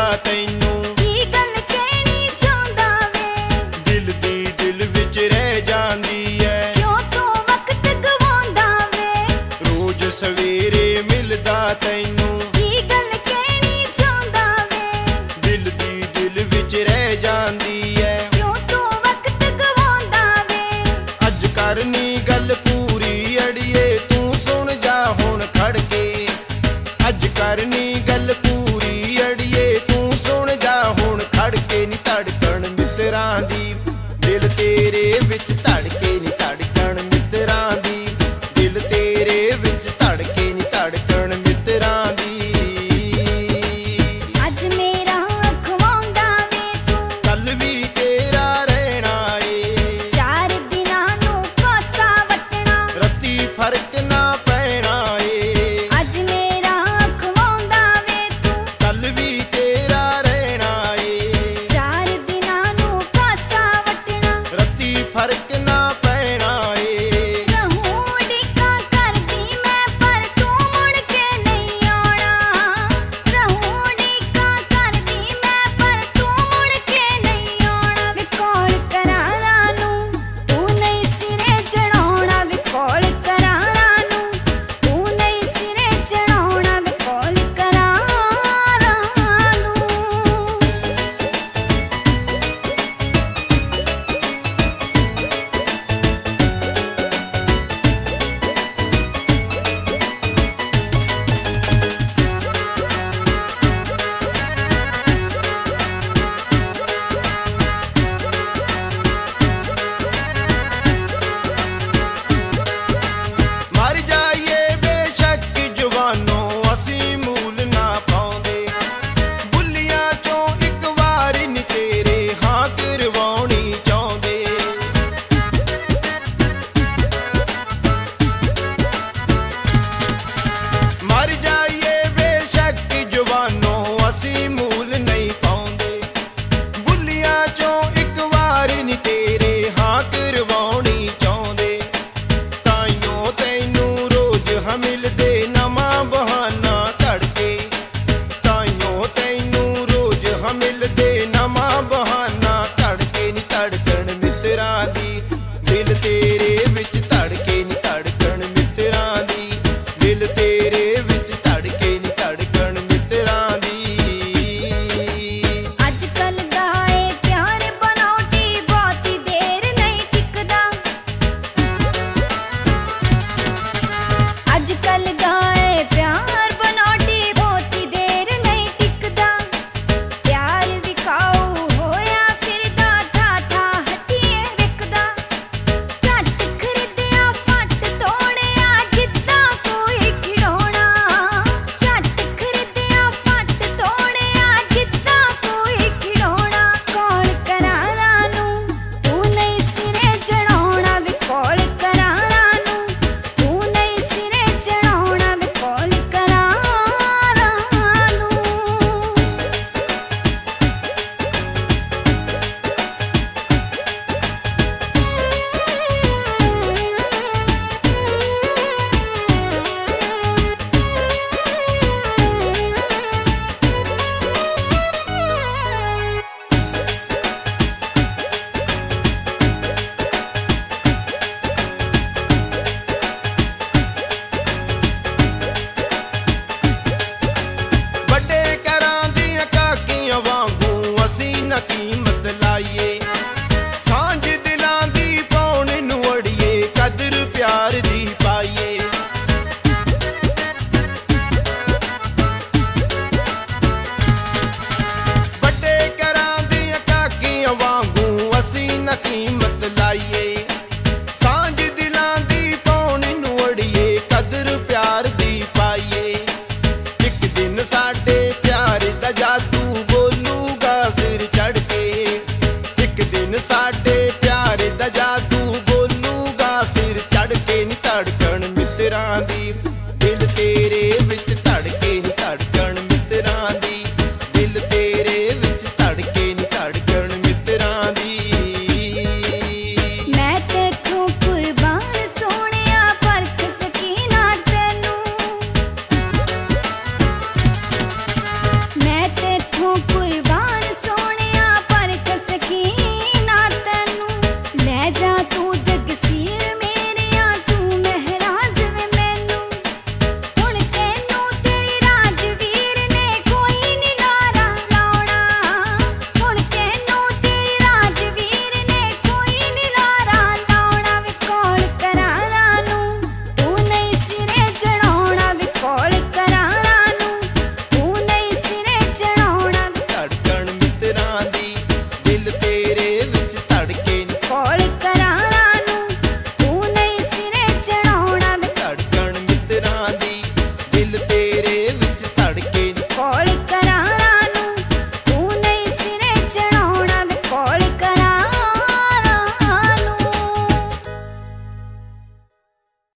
ਤੈਨੂੰ। ਕੀ ਗੱਲ ਕਹਿਣੀ ਚਾਹੁੰਦਾ ਵੇ, ਦਿਲ ਦੀ ਦਿਲ ਵਿੱਚ ਰਹਿ ਜਾਂਦੀ ਐ। ਕਿਉਂ ਤੂੰ ਵਕਤ ਗਵਾਉਂਦਾ ਵੇ, ਰੋਜ਼ ਸਵੇਰੇ ਮਿਲਦਾ ਤੈਨੂੰ। ਕੀ ਗੱਲ ਕਹਿਣੀ ਚਾਹੁੰਦਾ ਵੇ, ਦਿਲ ਦੀ ਦਿਲ ਵਿੱਚ ਰਹਿ ਜਾਂਦੀ ਐ। ਕਿਉਂ ਤੂੰ ਵਕਤ ਗਵਾਉਂਦਾ ਵੇ। ਅੱਜ ਕਰਨੀ ਗੱਲ ਪੂਰੀ ਅੜੀਏ, ਤੂੰ ਸੁਣ ਜਾ ਹੁਣ ਖੜ ਕੇ। ਅੱਜ ਕਰਨੀ ਗੱਲ ਪੂਰੀ ਅੜੀਏ, ਤੂੰ ਸੁਣ ਜਾ ਹੁਣ ਖੜ ਕੇ। ਨੀ ਧੜਕਣ ਮਿੱਤਰਾਂ ਦੀ ਦਿਲ ਤੇਰੇ ਵਿੱਚ ਧੜਕੇ, ਨੀ ਧੜਕਣ ਮਿੱਤਰਾਂ ਦੀ ਦਿਲ ਤੇਰੇ ਵਿੱਚ ਧੜਕੇ, ਨੀ ਧੜਕਣ ਮਿੱਤਰਾਂ ਦੀ। ਅੱਜ ਮੇਰਾ ਖਵਾਉਂਦਾ ਵੇ ਤੂੰ, ਕੱਲ ਵੀ ਤੇਰਾ ਰਹਿਣਾ ਏ। 4 ਦਿਨਾਂ ਨੂੰ ਪਾਸਾ ਵਟਣਾ, ਰੱਤੀ ਫਰਕ ਨਾ ਪੈਣਾ ਏ। ਅੱਜ ਮੇਰਾ ਖਵਾਉਂਦਾ ਵੇ ਤੂੰ, ਕੱਲ ਵੀ ਤੇਰਾ ਰਹਿਣਾ ਏ। 4 ਦਿਨਾਂ ਨੂੰ ਪਾਸਾ ਵਟਣਾ। ਰੱਤੀ ਫਰਕ ਨਾ ਪੈਣਾ ਏ। ਰਹੂੰ ਉਡੀਕਾਂ ਕਰਦੀ ਮੈਂ ਪਰ ਤੂੰ ਮੁੜ ਕੇ ਨਹੀਂ ਆਉਣਾ। ਰਹੂੰ ਉਡੀਕਾਂ ਕਰਦੀ ਮੈਂ ਪਰ ਤੂੰ ਮੁੜ ਕੇ ਨਹੀਂ ਆਉਣਾ। ਵੇ ਕੋਲ ਕਰਾਰਾਂ ਨੂੰ ਤੂੰ ਨਹੀਂ ਸਿਰੇ ਚੜਾਉਣਾ, ਵੇ ਕੋਲ ਕਰਾਰਾਂ ਨੂੰ ਤੂੰ ਨਹੀਂ ਸਿਰੇ ਚੜਾਉਣਾ, ਵੇ ਕੋਲ ਕਰਾਰਾਂ ਨੂੰ। ਮਰ ਜਾਈਏ ਬੇਸ਼ੱਕ ਜਵਾਨੋਂ, ਅਸੀਂ ਮੂਲ ਨਾ ਪਾਉਂਦੇ। ਬੁੱਲੀਆਂ ਚੋਂ ਇੱਕ ਵਾਰ ਨੀ ਤੇਰੇ ਹਾਂ ਕਰਵਾਉਣੀ ਚਾਹੁੰਦੇ। ਮਰ ਜਾਈਏ ਬੇਸ਼ੱਕ ਜਵਾਨੋਂ, ਅਸੀਂ ਮੂਲ ਨਹੀਂ ਪਾਉਂਦੇ। ਬੁੱਲੀਆਂ ਚੋਂ ਇੱਕ ਵਾਰ ਨੀ ਤੇਰੇ ਹਾਂ ਕਰਵਾਉਣੀ ਚਾਹੁੰਦੇ। ਤਾਈਓ ਤੈਨੂੰ ਰੋਜ਼ ਮਿਲਦੇ ਨਵਾਂ ਬਹਾਨਾ ਧੜਕੇ। ਤਾਈਓ ਤੈਨੂੰ ਰੋਜ਼ ਮਿਲਦੇ ਨਵਾਂ ਬਹਾਨਾ ਧੜਕੇ। ਨੀ ਧੜਕਣ ਮਿੱਤਰਾਂ ਦੀ ਦਿਲ ਤੇਰੇ ਵਿੱਚ ਧੜਕੇ, ਨੀ ਧੜਕਣ ਮਿੱਤਰਾਂ ਦੀ ਦਿਲ ਤੇਰੇ ਵਿੱਚ ਧੜਕੇ, ਨੀ ਧੜਕਣ ਮਿੱਤਰਾਂ ਦੀ। ਅੱਜ ਕੱਲ ਦਾ ਏ ਪਿਆਰ ਬਣਾਉਟੀ ਬਹੁਤੀ ਦੇਰ ਨਹੀਂ ਟਿਕਦਾ। ਅੱਜ ਕੱਲ ਦਾ ਏ ਪਿਆਰ ਬਣਾਉਟੀ ਬਹੁਤੀ ਦੇਰ ਨਹੀਂ ਟਿਕਦਾ। ਪਿਆਰ ਵਿਕਾਊ ਹੋਇਆ ਫਿਰਦਾ, ਥਾਂ ਥਾਂ ਹੱਟੀਏ ਵਿਕਦਾ। ਝੱਟ ਖਰੀਦਿਆ ਫੱਟ ਤੋੜਿਆ ਜਿੱਦਾਂ ਕੋਈ ਖਿਡੌਣਾ। ਝੱਟ ਖਰੀਦਿਆ ਫੱਟ ਤੋੜਿਆ ਜਿੱਦਾਂ ਕੋਈ ਖਿਡੌਣਾ। ਕੋਲ ਕਰਾਰਾਂ ਨੂੰ ਤੂੰ ਨਹੀਂ ਸਿਰੇ ਚੜਾਉਣਾ, ਵੇ ਕੋਲ ਕਰਾਰਾਂ ਨੂੰ ਤੂੰ ਨਹੀਂ ਸਿਰੇ ਚੜਾਉਣਾ, ਵੇ ਕੋਲ ਕਰਾਰਾਂ ਨੂੰ। ਵੱਡੇ ਘਰਾਂ ਦੀਆਂ ਕਾਕੀਆਂ ਵਾਂਗੂ ਅਸੀਂ ਨਾ ਕੀਮਤ ਲਾਈਏ। ਸਾਂਝ ਦਿਲਾਂ ਦੀ ਪਾਉਣ ਨੂੰ ਅੜੀਏ, ਕਦਰ ਪਿਆਰ ਦੀ ਪਾਈਏ। ਵੱਡੇ ਘਰਾਂ ਦੀਆਂ ਕਾਕੀਆਂ ਵਾਂਗੂ ਅਸੀਂ ਨਾ ਕੀਮਤ ਲਾਈਏ। ਸਾਂਝ ਦਿਲਾਂ ਦੀ ਪਾਉਣ ਨੂੰ ਅੜੀਏ, ਕਦਰ ਪਿਆਰ ਦੀ ਪਾਈਏ। ਇੱਕ ਦਿਨ ਸਾਡੇ ਪਿਆਰ ਦਾ ਜਾਦੂ ਬੋਲੂਗਾ ਸਿਰ ਚੜ ਕੇ। ਇੱਕ ਦਿਨ ਸਾਡੇ ਪਿਆਰ ਦਾ ਜਾਦੂ ਬੋਲੂਗਾ ਸਿਰ ਚੜ ਕੇ। ਨੀ ਧੜਕਣ ਮਿੱਤਰਾਂ ਦੀ